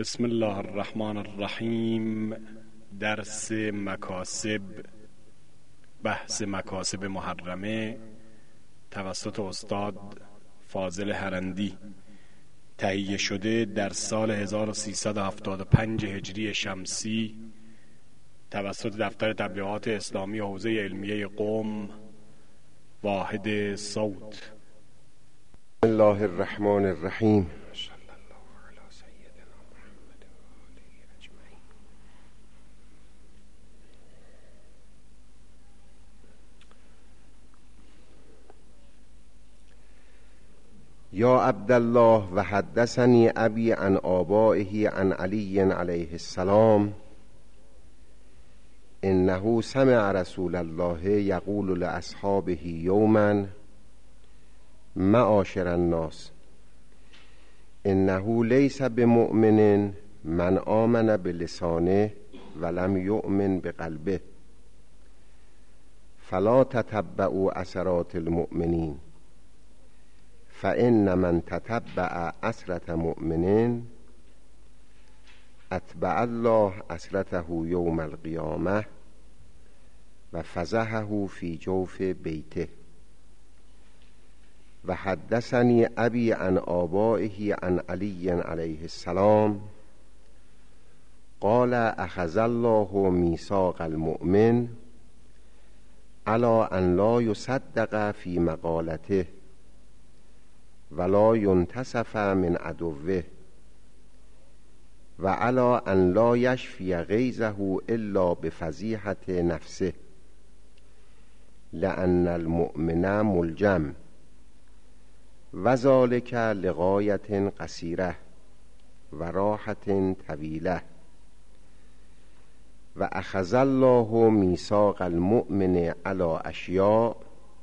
بسم الله الرحمن الرحیم. درس مکاسب، بحث مکاسب محرمه توسط استاد فاضل هرندی، تهیه شده در سال 1375 هجری شمسی توسط دفتر تبلیغات اسلامی حوزه علمیه قم، واحد صوت. بسم الله الرحمن الرحیم. یا عبدالله و حدثنی ابی عن آبائه عن علی علیه السلام انه سمع رسول الله یقول لاصحابه یوما معاشر الناس انه لیس بمؤمن من آمن بلسانه ولم یؤمن بقلبه فلا تتبعوا عثرات المؤمنین فإن من تتبع عثرة مؤمن اتبع الله عثرته یوم القیامة و فضحه فی جوف بیته. و حدثنی ابی عن آبائه عن علی علیه السلام قال اخذ الله میثاق المؤمن علی ان لا یصدق فی مقالته ولا ينتصف من عدوه و علی ان لا یشفی غیظه الا بفضیحة نفسه لأن المؤمن ملجم و ذلك لغایة قصیرة و راحة طویلة. و اخذ الله میثاق المؤمن علی اشیاء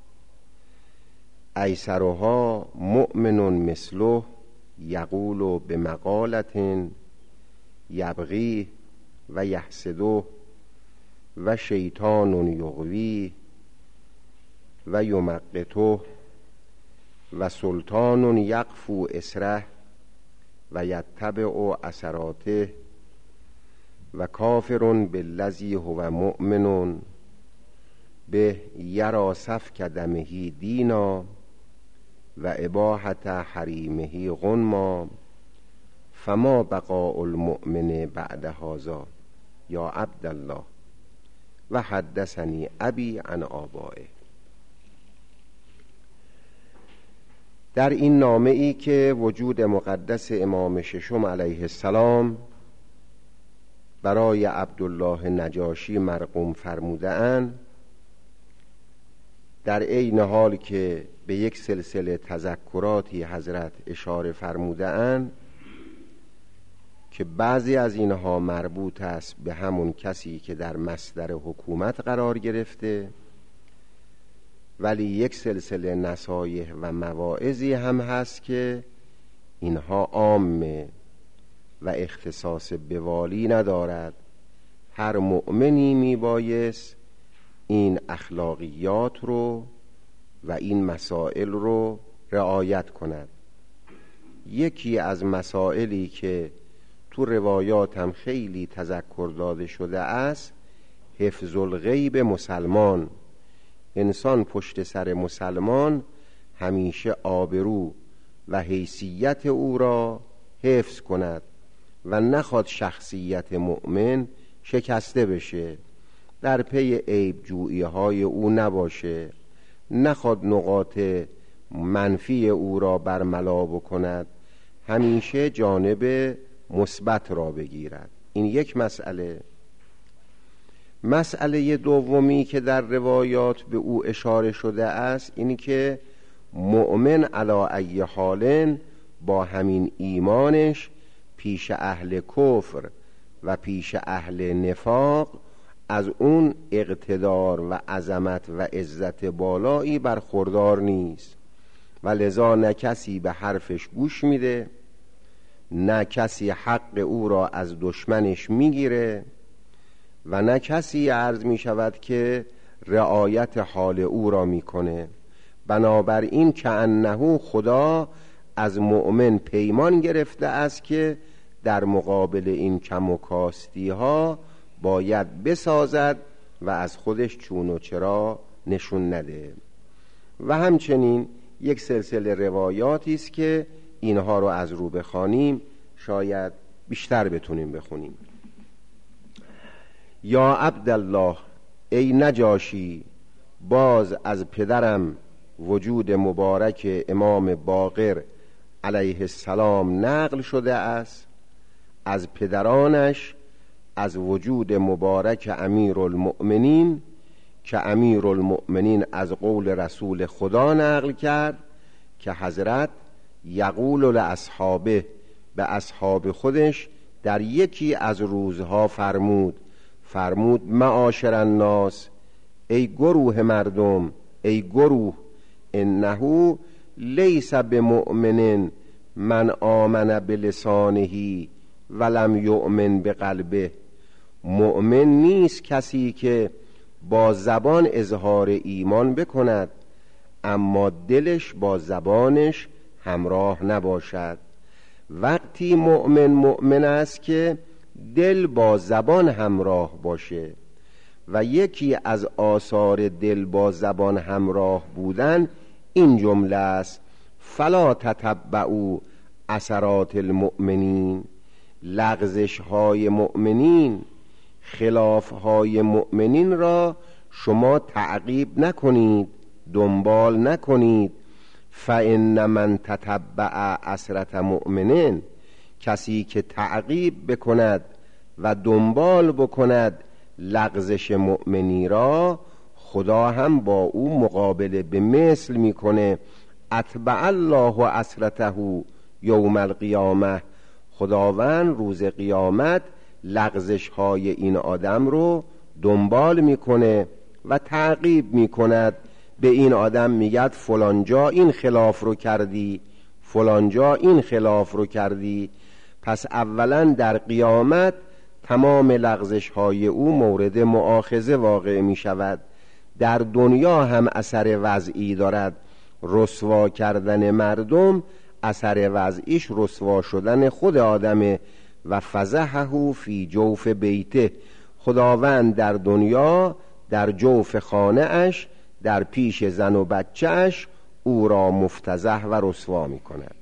ایسرها مؤمن مثله یقول بمقالة یبغی و یحسده و شیطان یغوی و یمقته و سلطان یقفو اسره و یتبع اثراته و کافر بالذی هو مؤمن به یرا سفک دمه دینا و اباحت حریمه غنما فما بقاء المؤمن بعد هذا یا عبدالله. و حدثنی ابی عن آبائه. در این نامه ای که وجود مقدس امام ششم علیه السلام برای عبدالله نجاشی مرقوم فرموده اند، در عین حال که به یک سلسله تذکراتی حضرت اشاره فرموده اند که بعضی از اینها مربوط است به همون کسی که در مصدر حکومت قرار گرفته، ولی یک سلسله نصایح و مواعظی هم هست که اینها عامه و اختصاص به والی ندارد. هر مؤمنی میبایست این اخلاقیات رو و این مسائل رو رعایت کند. یکی از مسائلی که تو روایات هم خیلی تذکر داده شده است حفظ الغیب مسلمان. انسان پشت سر مسلمان همیشه آبرو و حیثیت او را حفظ کند و نخواد شخصیت مؤمن شکسته بشه، در پی عیب جویی های او نباشه، نخواد نقاط منفی او را برملا بکند، همیشه جانب مثبت را بگیرد. این یک مسئله. مسئله دومی که در روایات به او اشاره شده است اینی که مؤمن علی ای حال با همین ایمانش پیش اهل کفر و پیش اهل نفاق از اون اقتدار و عظمت و عزت بالایی برخوردار نیست و لذا نه کسی به حرفش گوش میده، نه کسی حق او را از دشمنش میگیره و نه کسی عرض میشود که رعایت حال او را میکنه. بنابراین که انه خدا از مؤمن پیمان گرفته است که در مقابل این کم و کاستی ها باید بسازد و از خودش چون و چرا نشون نده. و همچنین یک سلسله روایاتی است که اینها رو از رو بخوانیم شاید بیشتر بتونیم بخونیم. یا عبدالله، ای نجاشی، باز از پدرم وجود مبارک امام باقر علیه السلام نقل شده است، از پدرانش از وجود مبارک امیرالمؤمنین که امیرالمؤمنین از قول رسول خدا نقل کرد که حضرت یقول لاصحابه، به اصحاب خودش در یکی از روزها فرمود معاشر الناس، ای گروه مردم، ای گروه، انه لیس بمؤمن من آمن بلسانه ولم یؤمن بقلبه. مؤمن نیست کسی که با زبان اظهار ایمان بکند اما دلش با زبانش همراه نباشد. وقتی مؤمن است که دل با زبان همراه باشه. و یکی از آثار دل با زبان همراه بودن این جمله است: فلا تتبعوا اثرات المؤمنین، لغزش های مؤمنین، خلاف های مؤمنین را شما تعقیب نکنید، دنبال نکنید. فإن من تتبع اثرت مؤمنین، کسی که تعقیب بکند و دنبال بکند لغزش مؤمنی را، خدا هم با او مقابله به مثل میکنه. اتبع الله اثرته یوم القیامه، خداوند روز قیامت لغزش های این آدم رو دنبال میکنه و تعقیب میکند. به این آدم میگد فلان جا این خلاف رو کردی، فلان جا این خلاف رو کردی. پس اولا در قیامت تمام لغزش های او مورد مؤاخذه واقع می شود. در دنیا هم اثر وضعی دارد. رسوا کردن مردم اثر وضعیش رسوا شدن خود آدمه. و فضحه فی جوف بیته، خداوند در دنیا در جوف خانه اش در پیش زن و بچه اش او را مفتضح و رسوا می کند.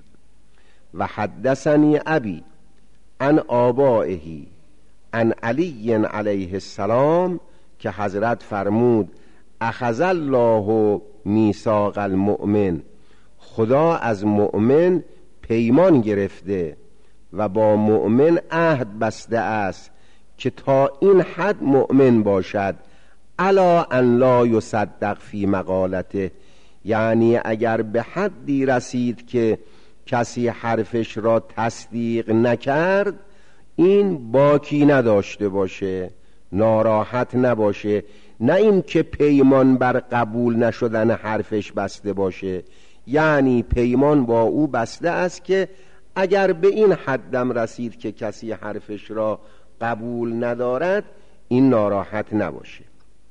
و حدثنی ابی عن آبائه عن علی علیه السلام که حضرت فرمود اخذ الله میثاق المؤمن، خدا از مؤمن پیمان گرفته و با مؤمن عهد بسته است که تا این حد مؤمن باشد الا ان لا یصدق فی مقالته، یعنی اگر به حدی رسید که کسی حرفش را تصدیق نکرد این باکی نداشته باشه، ناراحت نباشه. نه این که پیمان بر قبول نشدن حرفش بسته باشه، یعنی پیمان با او بسته است که اگر به این حدم رسید که کسی حرفش را قبول ندارد این ناراحت نباشه.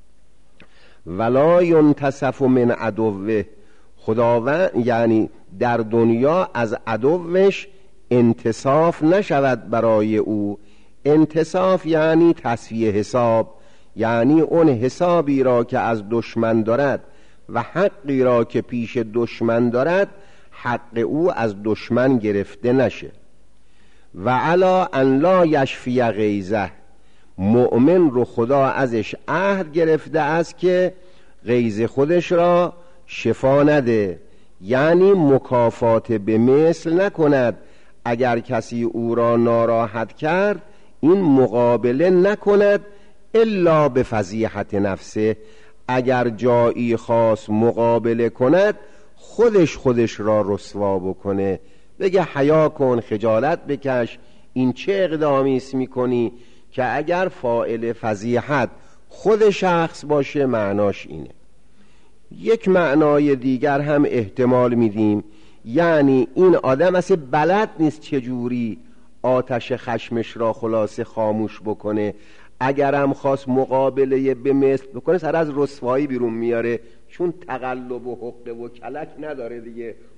ولا ینتصف من عدوه، خداوند یعنی در دنیا از عدوش انتصاف نشود برای او. انتصاف یعنی تصفیه حساب، یعنی اون حسابی را که از دشمن دارد و حقی را که پیش دشمن دارد حق او از دشمن گرفته نشه. و علا ان لا یشفی غیظه، مؤمن رو خدا ازش عهد گرفته است که غیظ خودش را شفا نده، یعنی مکافات به مثل نکند. اگر کسی او را ناراحت کرد این مقابله نکند الا به فضیحت نفسه، اگر جایی خاص مقابله کند خودش را رسوا بکنه، بگه حیا کن، خجالت بکش، این چه اقدامی است میکنی که اگر فاعل فضیحت خود شخص باشه معناش اینه. یک معنای دیگر هم احتمال میدیم، یعنی این آدم اصلا بلد نیست چجوری آتش خشمش را خلاصه خاموش بکنه، اگرم خواست مقابله به مثل بکنه سر از رسوایی بیرون میاره، چون تقلب و حقه و کلک نداره دیگه،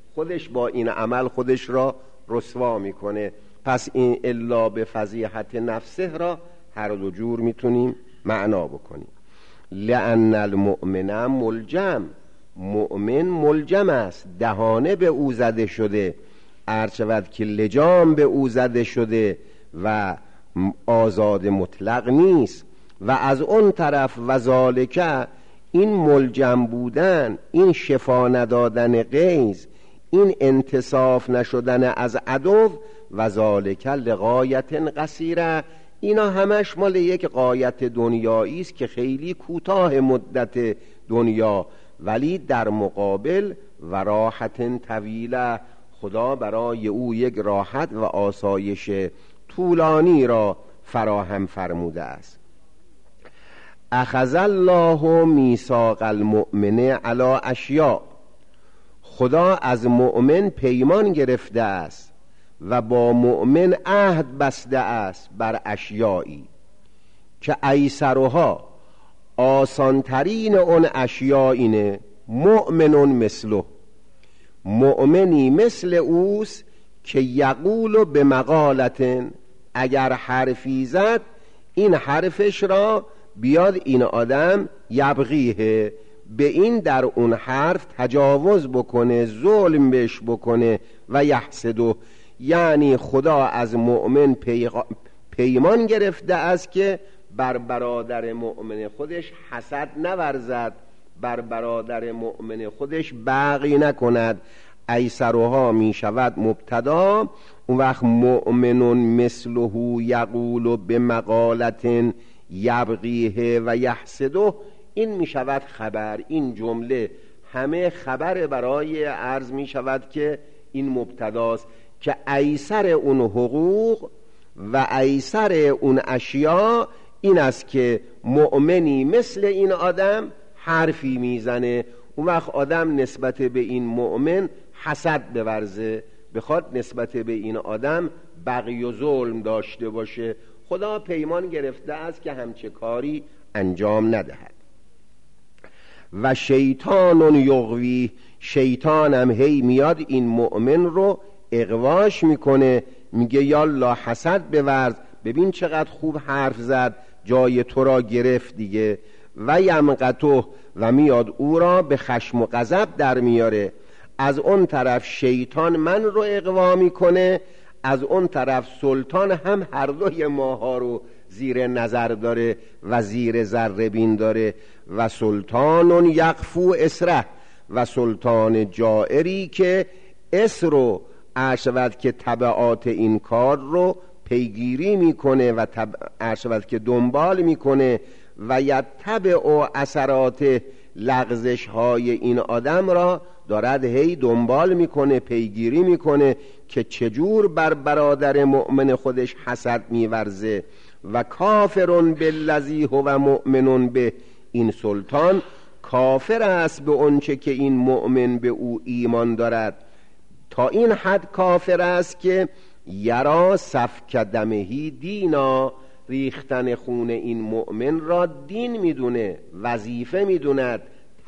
خودش با این عمل خودش را رسوا میکنه. پس این الا به فضیحت نفسه را هر دو جور میتونیم معنا بکنیم. لأن المؤمن ملجم، مؤمن ملجم است، دهانه به او زده شده، ارچود که لجام به او زده شده و آزاد مطلق نیست. و از اون طرف وذالک، این ملجم بودن، این شفا ندادن غیظ، این انتصاف نشدن از عدو، وذالک لغایت قصیره، اینا همش مال یک غایت دنیایی است که خیلی کوتاه مدت دنیا، ولی در مقابل و راحت طویله، خدا برای او یک راحت و آسایش طولانی را فراهم فرموده است. اخذ الله میثاق المؤمن علی اشیاء، خدا از مؤمن پیمان گرفته است و با مؤمن عهد بسته است بر اشیایی که ایسرها، آسانترین اون اشیاء اینه، مؤمنون مثله، مؤمنی مثل اوست که یقول به مقالتن، اگر حرفی زد این حرفش را بیاد این آدم یبغیه، به این در اون حرف تجاوز بکنه، ظلم بهش بکنه، و یحسده، یعنی خدا از مؤمن پیمان گرفته است که بر برادر مؤمن خودش حسد نورزد، بر برادر مؤمن خودش بغی نکند. ایسرها می شود مبتدا، اون وقت مؤمنون مثله یقول به مقالت یبغیه و یحسده، این می شود خبر. این جمله همه خبر برای عرض می شود که این مبتداست که ایسر اون حقوق و ایسر اون اشیاء این است که مؤمنی مثل این آدم حرفی میزنه، اون وقت آدم نسبت به این مؤمن حسد بورزه، بخواد نسبت به این آدم بغی و ظلم داشته باشه. خدا پیمان گرفته است که همچه کاری انجام ندهد. و شیطان یغوی، شیطانم هی میاد این مؤمن رو اغواش میکنه، میگه یالا حسد بورز، ببین چقدر خوب حرف زد، جای تو را گرفت دیگه. و یمقته، و میاد او را به خشم و غضب در میاره. از اون طرف شیطان من رو اغوا میکنه، از اون طرف سلطان هم هر دوی ماها رو زیر نظر داره و زیر ذره بین داره. و سلطان یقفو اسره، و سلطان جائری که اسرو ارشود که تبعات این کار رو پیگیری میکنه و ارشود که دنبال میکنه. و یتبع اثرات، لغزش های این آدم را دارد هی دنبال میکنه، پیگیری میکنه که چجور بر برادر مؤمن خودش حسد میورزه. و کافرون بالذی هو مؤمنون به، این سلطان کافر است به اونچه که این مؤمن به او ایمان دارد، تا این حد کافر است که یرا سفک دمهی دینا، ریختن خون این مؤمن را دین میدونه، وظیفه میدوند،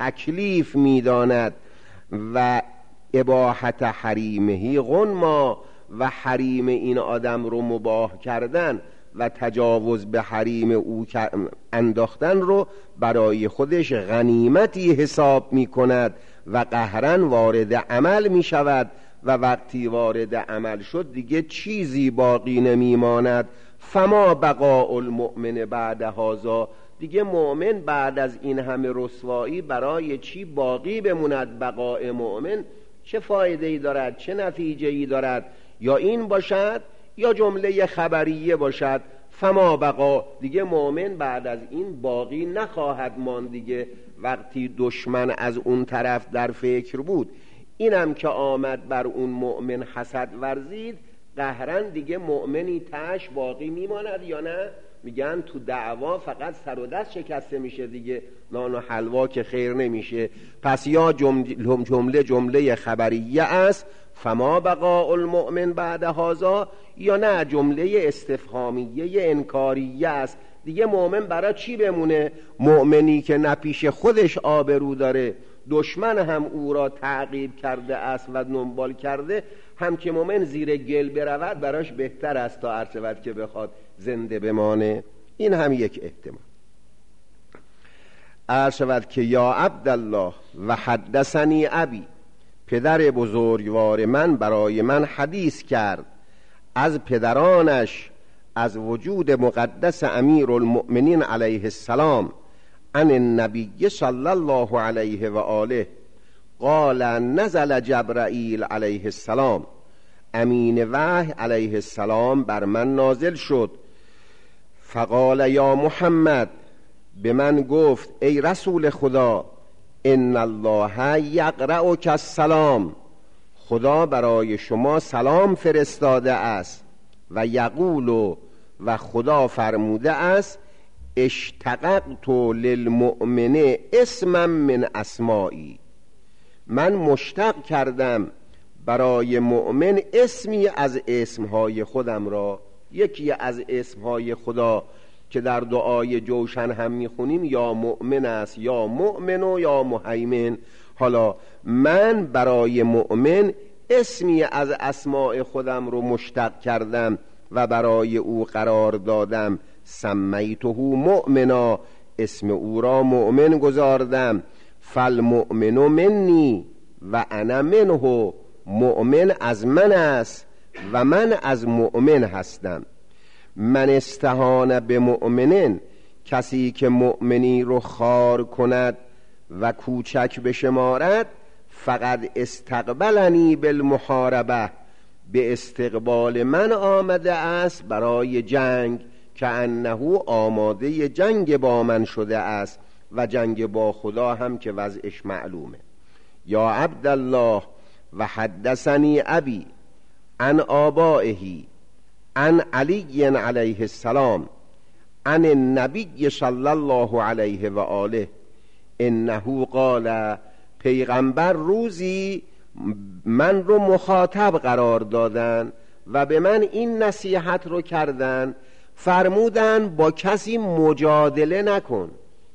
تکلیف میداند. و اباحت حریمهی غنما، و حریم این آدم رو مباح کردن و تجاوز به حریم او انداختن رو برای خودش غنیمتی حساب میکند و قهرن وارد عمل میشود. و وقتی وارد عمل شد دیگه چیزی باقی نمیماند. فما بقاء المؤمن بعد هذا، دیگه مؤمن بعد از این همه رسوایی برای چی باقی بموند؟ بقاء مؤمن چه فایده ای دارد؟ چه نتیجه ای دارد؟ یا این باشد یا جمله خبریه باشد. فما بقا، دیگه مؤمن بعد از این باقی نخواهد ماند دیگه. وقتی دشمن از اون طرف در فکر بود، اینم که آمد بر اون مؤمن حسد ورزید، قهرن دیگه مؤمنی تاش باقی میماند یا نه؟ میگن تو دعوا فقط سر و دست شکسته میشه دیگه، نان و حلوا که خیر نمیشه. پس یا جمله خبریه است، فما بقاء المؤمن بعد هذا، یا نه جمله استفهامیه انکاریه است. دیگه مؤمن برای چی بمونه؟ مؤمنی که نه پیش خودش آبرو داره، دشمن هم او را تعقیب کرده است و دنبال کرده، هم که مؤمن زیر گل برود براش بهتر است تا هر شود که بخواد زنده بمانه. این هم یک احتمال. عرض شود که یا عبدالله و حدثنی ابی، پدر بزرگوار من برای من حدیث کرد از پدرانش از وجود مقدس امیر المؤمنین علیه السلام عن النبی صلی الله علیه و آله قال نزل جبرائیل علیه السلام، امین وحی علیه السلام بر من نازل شد. فقال یا محمد، به من گفت ای رسول خدا، ان الله یقرأک السلام، خدا برای شما سلام فرستاده است. و یقول، و خدا فرموده است اشتققت للمؤمن اسما من اسمائی، من مشتق کردم برای مؤمن اسمی از اسمهای خودم را. یکی از اسمهای خدا که در دعای جوشن هم میخونیم یا مؤمن است، یا مؤمن و یا مهیمن. حالا من برای مؤمن اسمی از اسماء خودم رو مشتق کردم و برای او قرار دادم سمیته مؤمنا، اسم او را مؤمن گذاردم. فالمؤمن منی و انا منه، مؤمن از من است و من از مؤمن هستم. من استهان به مؤمنین، کسی که مؤمنی رو خوار کند و کوچک بشمارد، فقد استقبلنی بالمحاربه، به استقبال من آمده است برای جنگ، که انه آماده جنگ با من شده است و جنگ با خدا هم که وضعش معلومه. یا عبدالله و حدثنی ابی عن آبائه عن علی علیه السلام عن النبی صلی الله علیه و آله انه قال، پیغمبر روزی من رو مخاطب قرار دادن و به من این نصیحت رو کردن، فرمودن با کسی مجادله نکن،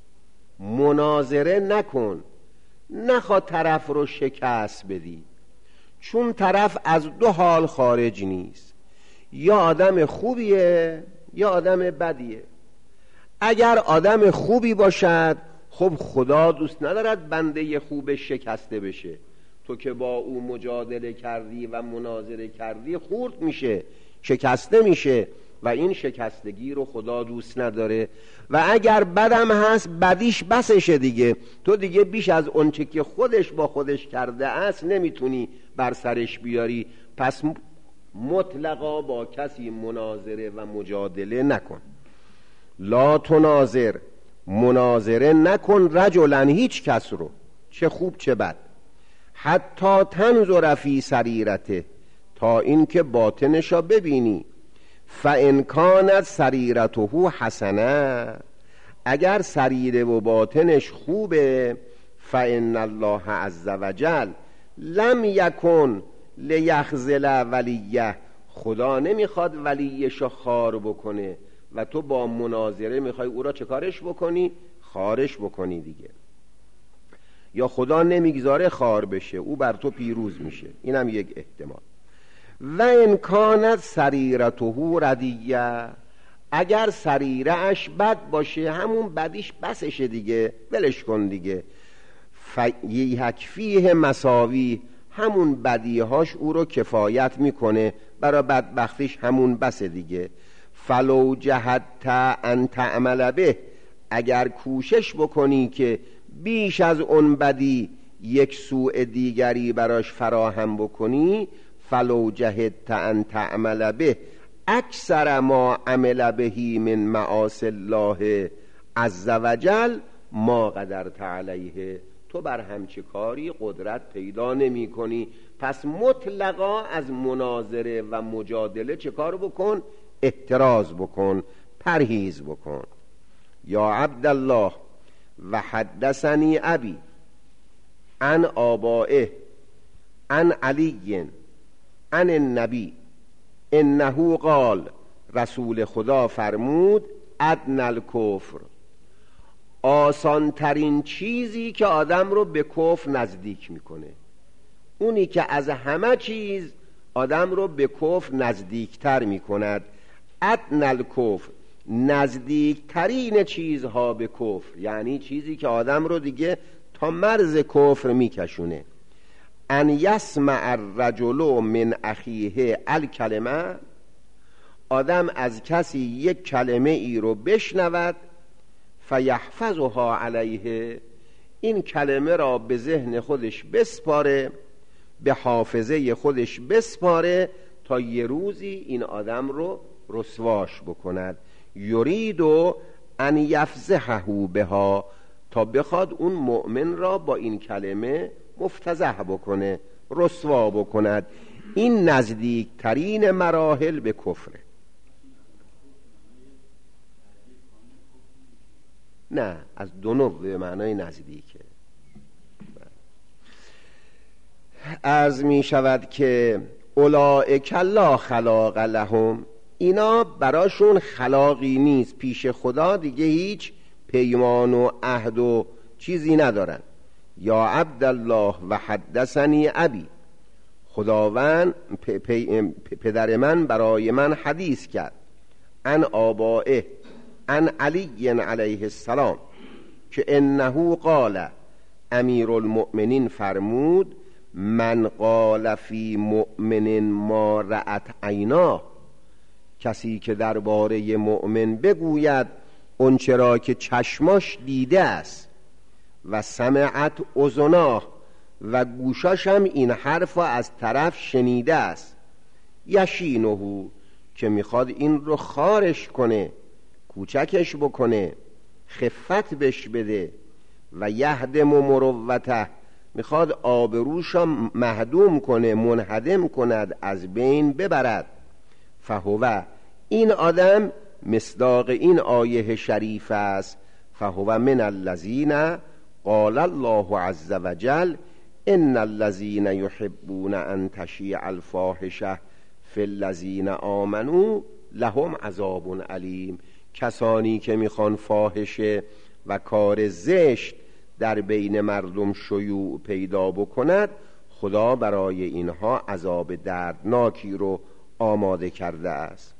مناظره نکن، نخواه طرف رو شکست بدی، چون طرف از دو حال خارج نیست، یا آدم خوبیه یا آدم بدیه. اگر آدم خوبی باشد، خب خدا دوست ندارد بنده خوب شکسته بشه. تو که با او مجادله کردی و مناظره کردی خورد میشه، شکسته میشه و این شکستگی رو خدا دوست نداره. و اگر بدم هست، بدیش بسشه دیگه، تو دیگه بیش از اونچه که خودش با خودش کرده است نمیتونی بر سرش بیاری. پس مطلقا با کسی مناظره و مجادله نکن. لا تناظر، مناظره نکن رجلا، هیچ کس رو، چه خوب چه بد. حتی تنظر فی سریرته، تا این که باطنشا ببینی. فان کانت سریرته حسنه، اگر سریره و باطنش خوبه، فان الله عز وجل لم یکن لیخذل ولیه، خدا نمیخواد ولیشو خار بکنه و تو با مناظره میخوای او را چه کارش بکنی؟ خارش بکنی دیگه. یا خدا نمیگذاره خار بشه، او بر تو پیروز میشه. اینم یک احتمال. و ان کانت سریرته ردیه، اگر سریره اش بد باشه، همون بدیش بسشه دیگه، ولش کن دیگه. یکفیه مساوی، همون بدیهاش او رو کفایت میکنه، برای بدبختیش همون بسه دیگه. فلو جهدت ان تعمل به، اگر کوشش بکنی که بیش از اون بدی یک سوء دیگری براش فراهم بکنی، فلو جهدت ان تعمل به اکثر ما عمل بهی من معاصی الله عز وجل ما قدرت علیه، تو بر همچه کاری قدرت پیدا نمی کنی. پس مطلقا از مناظره و مجادله چه کار بکن؟ احتراز بکن، پرهیز بکن. یا عبدالله و حدثنی ابی عن آبائه عن علی عن النبی انه قال، رسول خدا فرمود ادنى الکفر، آسان ترین چیزی که آدم رو به کفر نزدیک میکنه، اونی که از همه چیز آدم رو به کفر نزدیکتر میکند. ادنی الکفر، نزدیکترین چیزها به کفر، یعنی چیزی که آدم رو دیگه تا مرز کفر میکشونه. ان یسمع الرجل من اخیه الکلمه، آدم از کسی یک کلمه ای رو بشنود، فیحفظها علیه، این کلمه را به ذهن خودش بسپاره، به حافظه خودش بسپاره، تا یه روزی این آدم رو رسواش بکند. یرید ان یفضحه بها، تا بخواد اون مؤمن را با این کلمه مفتضح بکنه، رسوا بکند. این نزدیکترین مراحل به کفره. نه، از دنو به معنای نزدیکه. عرض می شود که اولئک لا خلاق لهم، اینا براشون خلاقی نیست، پیش خدا دیگه هیچ پیمان و عهد و چیزی ندارن. یا عبدالله و حدثنی ابی، خداوند پدر من برای من حدیث کرد، عن آبائه، عن علی علیه السلام، که انه قال، امیر المؤمنین فرمود، من قال فی مؤمن ما رأت عیناه، کسی که درباره مؤمن بگوید اونچه را که چشماش دیده است، و سمعت اذناه، و گوشاشم این حرف از طرف شنیده است، یشینه، که میخواد این رو خارش کنه، کوچکش بکنه، خفت بش بده، و یهدم مروته، میخواد آبروشا مهدوم کنه، منهدم کند، از بین ببرد. فهو، این آدم مصداق این آیه شریف است، فهو من الذین قال الله عز وجل ان الذین یحبون ان تشیع الفاحشه فی الذین آمنوا لهم عذاب علیم، کسانی که میخوان فاحشه و کار زشت در بین مردم شیوع پیدا بکند، خدا برای اینها عذاب دردناکی رو آماده کرده است.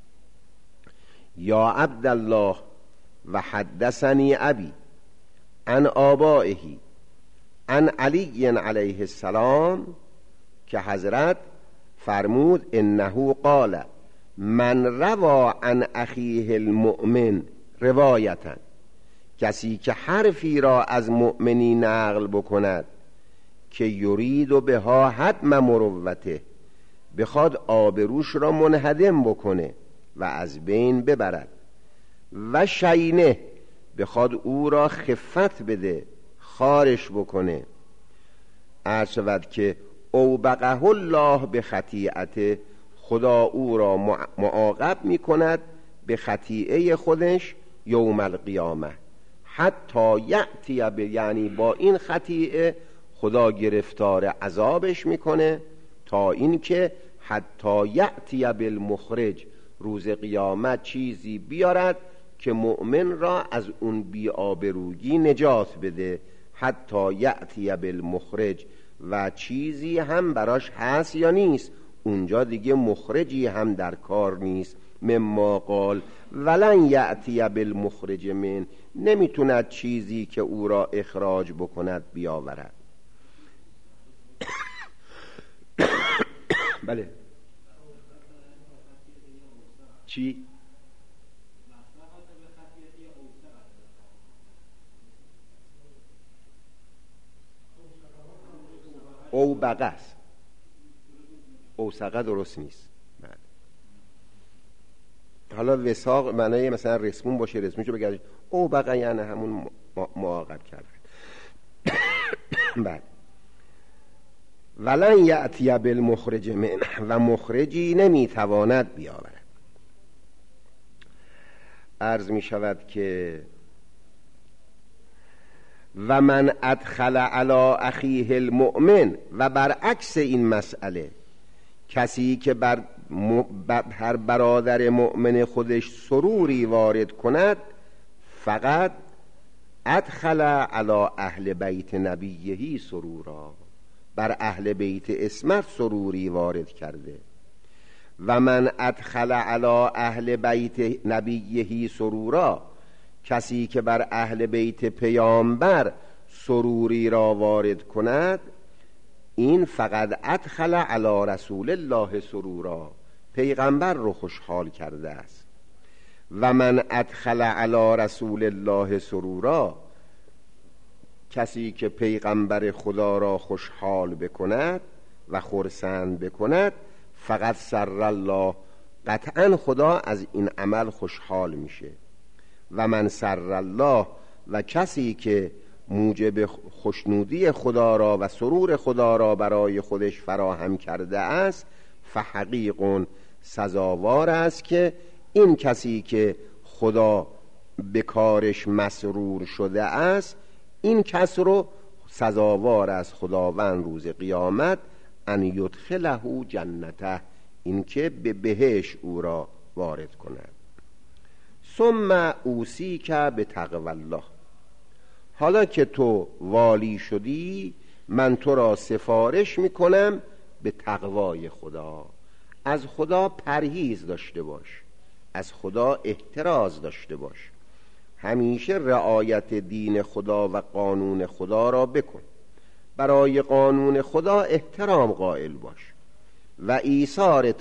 یا عبدالله و حدثنی ابی عن آبائه عن علی علیه السلام، که حضرت فرمود انه قال، من روا عن اخیه المؤمن روایتا، کسی که حرفی را از مؤمنی نقل بکند، که یرید و بها حتم مروته، بخواد آبروش را منهدم بکنه و از بین ببرد، و شینه، بخواد او را خفت بده، خارش بکنه، عرض شود که اوبقه الله به خطیئته، خدا او را معاقب میکند به خطیئه خودش یوم القیامه، حتی یأتی یعنی با این خطیئه خدا گرفتار عذابش میکنه، تا این که حتی یأتی بالمخرج، روز قیامت چیزی بیارد که مؤمن را از اون بی‌آبرویی نجات بده. حتی یأتی بالمخرج، و چیزی هم براش هست یا نیست، اونجا دیگه مخرجی هم در کار نیست. مما قال ولن یأتی بالمخرج من، نمیتوند چیزی که او را اخراج بکند بیاورد. بله چی؟ او بقص، اوسقه درست نیست. حالا وساق معنی مثلا رسمون باشه، رسمونشو بگردش، او بقیه یعنی همون معاقب کرد. بعد ولن یأتی بالمخرج من، و مخرجی نمیتواند بیاورد. عرض می شود که و من ادخل علی اخیه المؤمن، و برعکس این مسئله، کسی که بر هر برادر مؤمن خودش سروری وارد کند، فقط ادخل علی اهل بیت نبیه سرورا، بر اهل بیت عصمت سروری وارد کرده. و من ادخل علی اهل بیت نبیه سرورا، کسی که بر اهل بیت پیامبر سروری را وارد کند، این فقط ادخل علی رسول الله سرورا، پیغمبر رو خوشحال کرده است. و من ادخل علی رسول الله سرورا، کسی که پیغمبر خدا را خوشحال بکند و خرسند بکند، فقط سر الله، قطعا خدا از این عمل خوشحال میشه. و من سر الله، و کسی که موجب خوشنودی خدا را و سرور خدا را برای خودش فراهم کرده است، فحقیق، سزاوار است که این کسی که خدا به کارش مسرور شده است، این کس رو سزاوار است خداوند روز قیامت ان یدخله جنته، این که به بهشت او را وارد کند. ثم اوصیک بتقوی الله، حالا که تو والی شدی، من تو را سفارش میکنم به تقوای خدا. از خدا پرهیز داشته باش، از خدا احتراز داشته باش، همیشه رعایت دین خدا و قانون خدا را بکن، برای قانون خدا احترام قائل باش و ایثار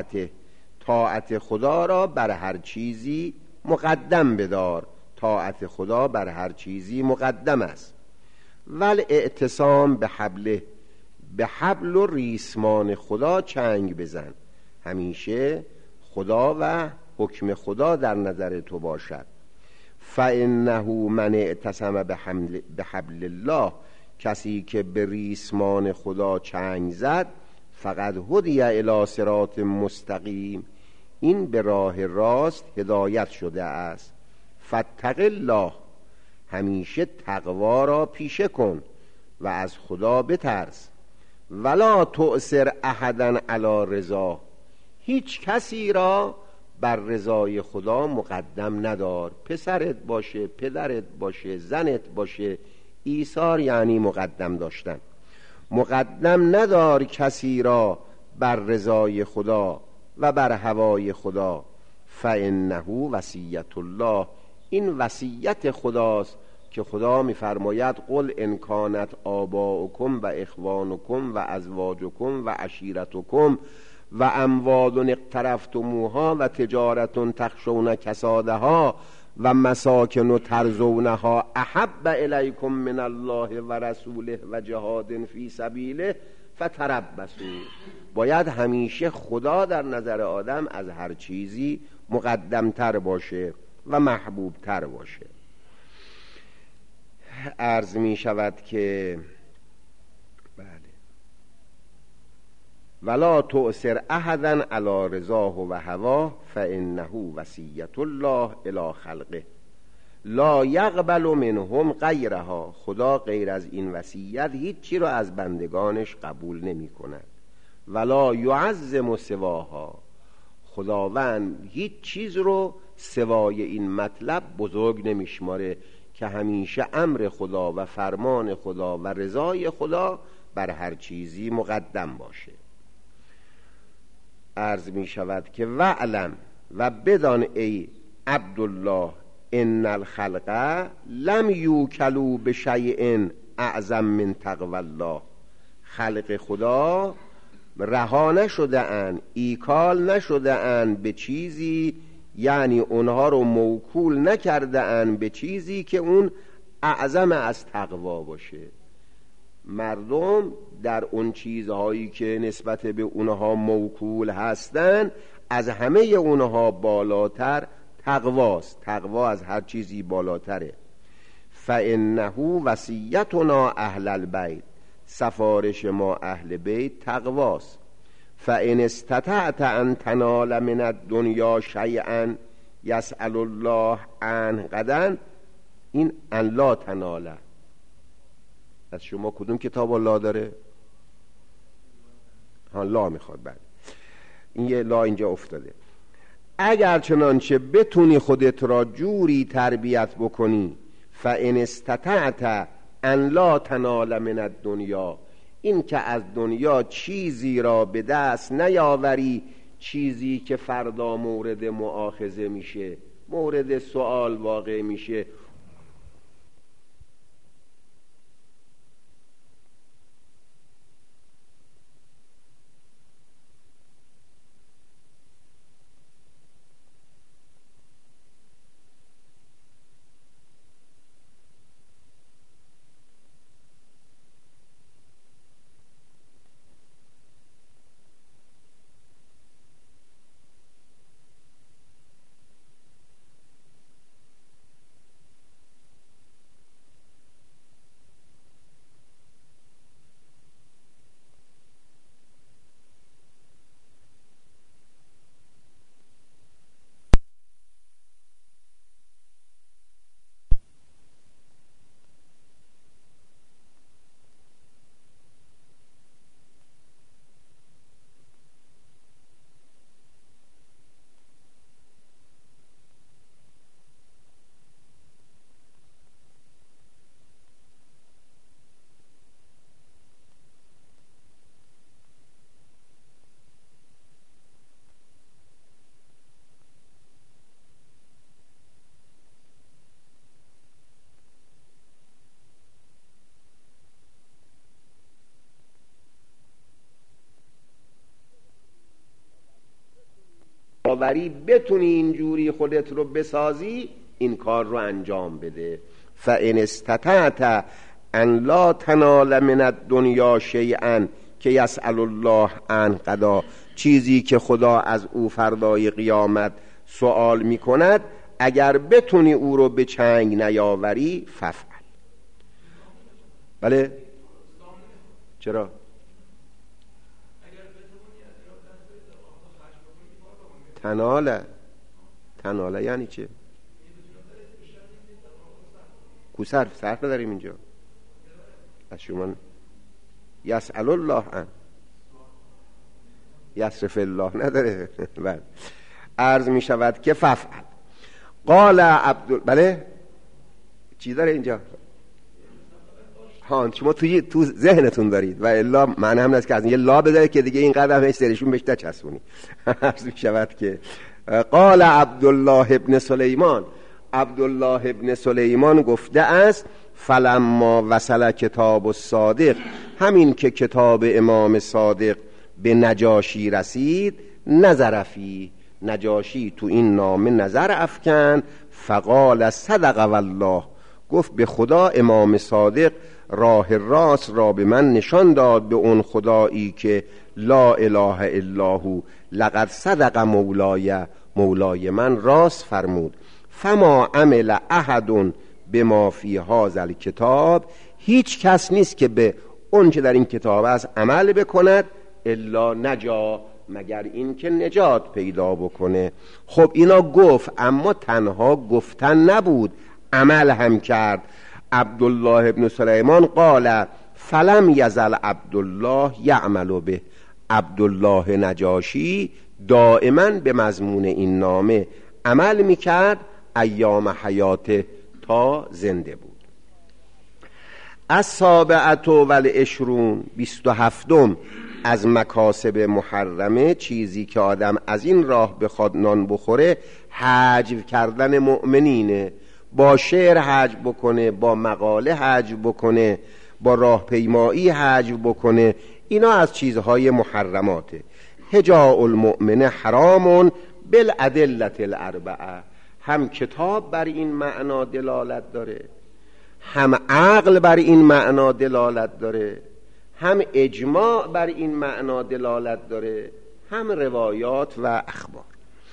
طاعت خدا را بر هر چیزی مقدم بدار. طاعت خدا بر هر چیزی مقدم است. ول اعتصام به حبل و ریسمان خدا چنگ بزن، همیشه خدا و حکم خدا در نظر تو باشد. فانه من اعتصم به حبل الله، کسی که به ریسمان خدا چنگ زد، فقط هدی الی صراط مستقیم، این به راه راست هدایت شده است. فاتق الله، همیشه تقوا را پیشه کن و از خدا بترس. ولا تؤثر احدا علی رضا، هیچ کسی را بر رضای خدا مقدم ندار، پسرت باشه، پدرت باشه، زنت باشه. ایثار یعنی مقدم داشتن. مقدم ندار کسی را بر رضای خدا و بر هوای خدا. فانه وصیت الله، این وصیت خداست که خدا میفرماید قل ان کانت آباؤکم و اخوانکم و ازواجکم و عشیرتکم و اموال اقترفتموها و تجارت تخشون کسادها و مساکن ترضونها احب الیکم من الله و رسوله و جهاد فی سبیله فتربصوا. باید همیشه خدا در نظر آدم از هر چیزی مقدمتر باشه و محبوبتر باشه. عرض می شود که بله، ولا تؤثر احدا علی رضاه و هواه فانه وصیت الله الی خلقه لا یقبل منهم غیرها. خدا غیر از این وصیت هیچی رو از بندگانش قبول نمی کند. ولا یعظم سواها، خداوند هیچ چیز رو سوای این مطلب بزرگ نمیشماره که همیشه امر خدا و فرمان خدا و رضای خدا بر هر چیزی مقدم باشه. عرض می شود که وعلم، و بدان ای عبدالله، ان الخلق لم یوکلوا بشیء اعظم من تقوی الله. خلق خدا رها نشده اند، ایکال نشده اند به چیزی، یعنی اونها رو موکول نکرده اند به چیزی که اون اعظم از تقوا باشه. مردم در اون چیزهایی که نسبت به اونها موکول هستن، از همه اونها بالاتر تقواست. تقوا از هر چیزی بالاتره. فانه وصیتنا اهل البیت، سفارش ما اهل بیت تقواست. فان استطعت ان تنال من الدنیا شیئا یسأل الله عنه غدا، این ان لا تناله. از شما کدوم کتاب الله داره؟ ها لا میخواد. بعد این یه لا اینجا افتاده. اگر چنانچه بتونی خودت را جوری تربیت بکنی فان استطعت ان لا تنال من الدنیا، این که از دنیا چیزی را به دست نیاوری، چیزی که فردا مورد مؤاخذه میشه، مورد سوال واقع میشه. بتونی اینجوری خودت رو بسازی، این کار رو انجام بده. فان استطعت ان لا تنال من الدنیا شیئا که یسأل الله عن غدا، چیزی که خدا از او فردای قیامت سوال میکند، اگر بتونی او رو به چنگ نیاوری ففعل. بله چرا؟ تناله یعنی چه؟ کو صرف نداریم اینجا از شما. یسأل الله عن، یصرف الله نداره. بله عرض می شود که ففعل. قال عبد، بله چی داره اینجا؟ ها شما تو ذهنتون دارید و الا معنی هم نیست که از این یه لا بذارید که دیگه این قدم هیچ سرشون بهش نچسبونی. عرض می شود که قال عبدالله ابن سلیمان، عبدالله ابن سلیمان گفته است فلما وصل کتاب الصادق، همین که کتاب امام صادق به نجاشی رسید، نظر فی، نجاشی تو این نامه نظر افکن، فقال صدق والله، گفت به خدا امام صادق راه راست را به من نشان داد، به اون خدایی که لا اله الا هو، لقد صدق مولای من راست فرمود. فما عمل احد بما فی هذا الکتاب، هیچ کس نیست که به اون چه در این کتاب است عمل بکند، الا نجا، مگر این که نجات پیدا بکنه. خب اینا گفت، اما تنها گفتن نبود، عمل هم کرد. عبدالله ابن سلیمان قال فلم یزل عبدالله یعمل به، عبدالله نجاشی دائما به مضمون این نامه عمل میکرد ایام حیاته تا زنده بود. السابعة والعشرون، 27 از مکاسب محرمه، چیزی که آدم از این راه بخواد نان بخوره، حجو کردن مؤمنینه. با شعر حجو بکنه، با مقاله حجو بکنه، با راهپیمایی حجو بکنه، اینا از چیزهای محرماته. هجاء المؤمن حرام بالادلة الاربعه، هم کتاب بر این معنا دلالت داره، هم عقل بر این معنا دلالت داره، هم اجماع بر این معنا دلالت داره، هم روایات و اخبار.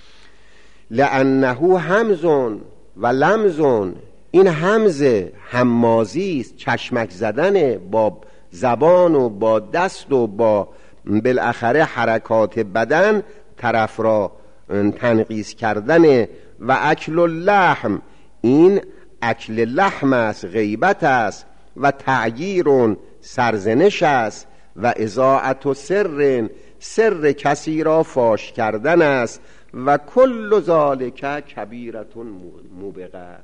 لانه همز و لمز، این همزه همازی است، چشمک زدن با زبان و با دست و با بالاخره حرکات بدن طرف را تنقیص کردن. و اکل اللحم، این اکل لحم است، غیبت است. و تعییر، سرزنش است. و اضاعت سر، سر کسی را فاش کردن است. و کل ذالک کبیرة موبقه،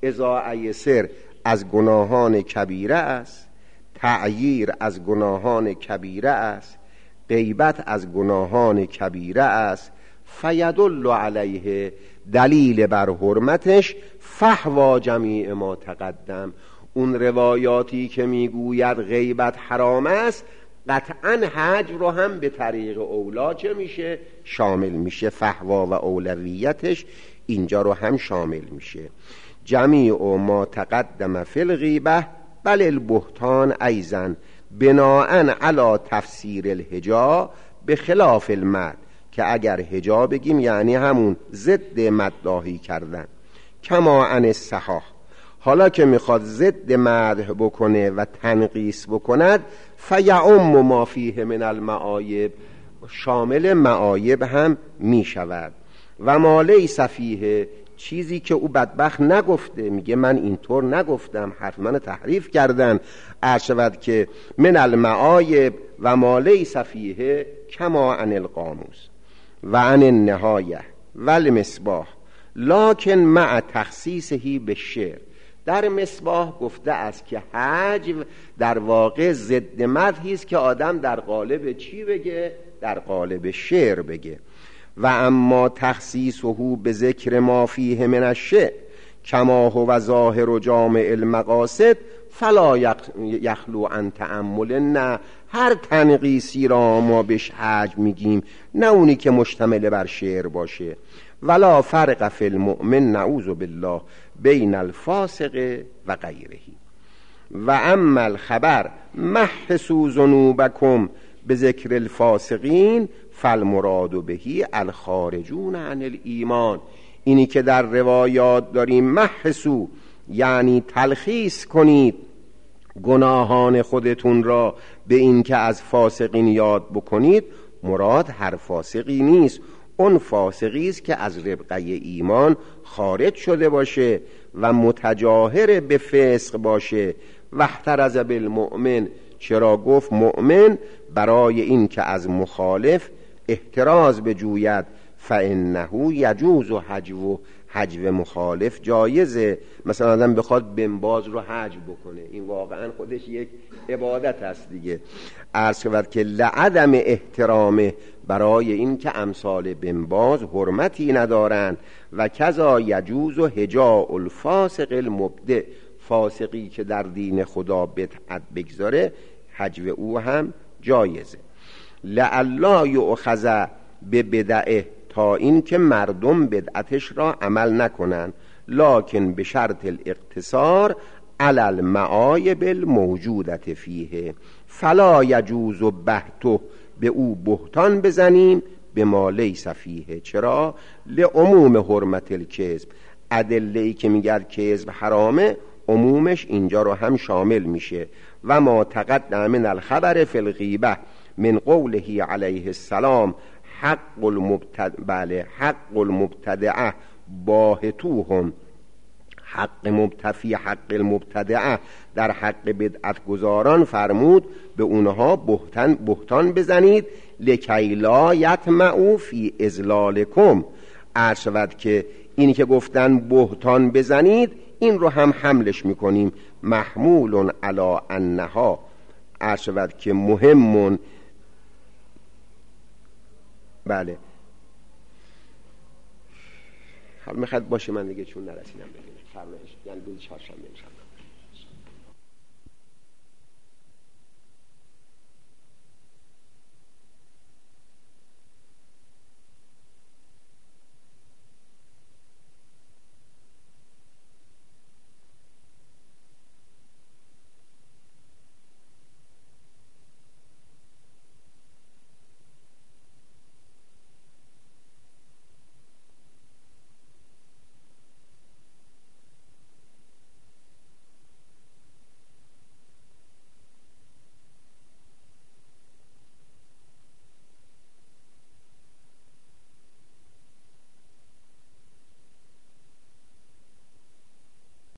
اضاعه سر از گناهان کبیره است، تعییر از گناهان کبیره است، غیبت از گناهان کبیره است. فیدل علیه، دلیل بر حرمتش، فحوا جمیع ما تقدم، اون روایاتی که میگوید غیبت حرام است قطعا حجب رو هم به طریق اولا چه میشه؟ شامل میشه. فحوا و اولویتش اینجا رو هم شامل میشه. جمیع ما تقدم فی الغیبه بل البهتان ایضا بناء علی تفسیر الهجا به خلاف المد، که اگر هجا بگیم یعنی همون ضد مداحی کردن. کما عن الصحاح، حالا که میخواد ضد مدح بکنه و تنقیص بکند، فیعم ما فیه من المعایب، شامل معایب هم میشود. و ما لیس فیه، چیزی که او بدبخت نگفته، میگه من اینطور نگفتم، حرف من تحریف کردن، ارشود که من المعایب و ما لیس فیه کما عن القاموس و عن النهایه و المصباح لکن مع تخصیصه بالشعر. در مصباح گفته است که حجب در واقع ضد مدحی است که آدم در قالب چی بگه؟ در قالب شعر بگه. و اما تخصیصه به ذکر ما فیه من الشعر کما هو ظاهر و جامع المقاصد فلا یخلو عن تأمل، نه هر تنقیصی را ما بهش حجب میگیم، نه اونی که مشتمل بر شعر باشه. ولا فرق فی المؤمن نعوذ بالله بین الفاسق و غیره. و اما الخبر محسوا ذنوبکم به ذکر الفاسقین فالمراد بهی الخارجون عن الایمان. اینی که در روایات داریم محسو یعنی تلخیص کنید گناهان خودتون را به این که از فاسقین یاد بکنید، مراد هر فاسقی نیست، اون فاسقی است که از ربقه ایمان خارج شده باشه و متجاهر به فسق باشه. واحترز بالمؤمن، چرا گفت مؤمن؟ برای این که از مخالف احتراز بجوید. فانه یجوز حجو مخالف جایزه. مثلا آدم بخواد بنباز رو حجو بکنه، این واقعا خودش یک عبادت است دیگه. عرض شود که لعدم احترامه، برای این که امثال بنباز حرمتی ندارند. و کذا یجوز هجاء الفاسق المبدع، فاسقی که در دین خدا بدعت بگذاره حجو او هم جایزه. لعلا یؤخذ به بدعه، تا این که مردم بدعتش را عمل نکنن، لکن به شرط الاقتصار علی المعایب الموجودت فیه فلا یجوز بهته، به او بهتان بزنیم به ما لیس فیه. چرا؟ لعموم حرمت الکذب، ادله‌ای که میگه کذب حرامه عمومش اینجا رو هم شامل میشه. و ما تقدم من الخبر فی الغیبه من قوله علیه السلام حق المبتدعه باهتوهم، حق مبتفی حق المبتدعه، در حق بدعت گزاران فرمود به اونها بهتان بزنید. لکی لا یطمعوا فی اضلالکم، عرض شود که اینی که گفتن بهتان بزنید این رو هم حملش میکنیم محمول علی انها، عرض شود که مهمون. بله حال میخواد باشه، من دیگه چون نرسیدم ببینم فرمایش، یعنی روز چهارشنبه انشاءالله.